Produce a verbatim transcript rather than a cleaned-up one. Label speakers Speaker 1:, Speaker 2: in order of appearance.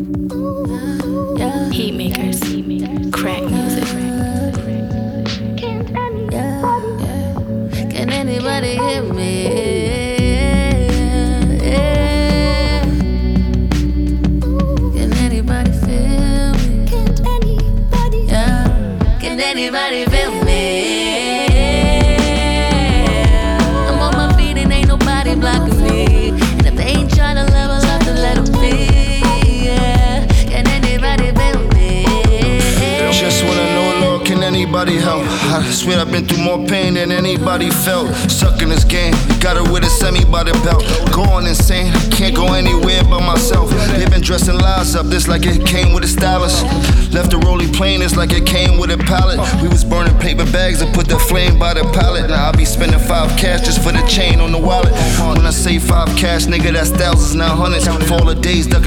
Speaker 1: Heat makers, crack music.
Speaker 2: Can anybody hear me? Can anybody feel me? Can't anybody? Yeah. Can anybody feel me? I'm on my feet and ain't nobody blocking me. And if they ain't tryna level up, then let them be. Yeah. Can anybody feel me?
Speaker 3: Just wanna know, Lord, can anybody help? I swear I've been through more pain than anybody felt. Stuck in this game, got her with a semi by the belt. Going insane, can't go anywhere by myself. They been dressing lies up, this like it came with a stylist. Left the rolling plane, it's like it came with a pallet. We was burning paper bags and put the flame by the pallet. Now I be spending five cash just for the chain on the wallet. When I say five cash, nigga, that's thousands, not hundreds. For all the days, ducking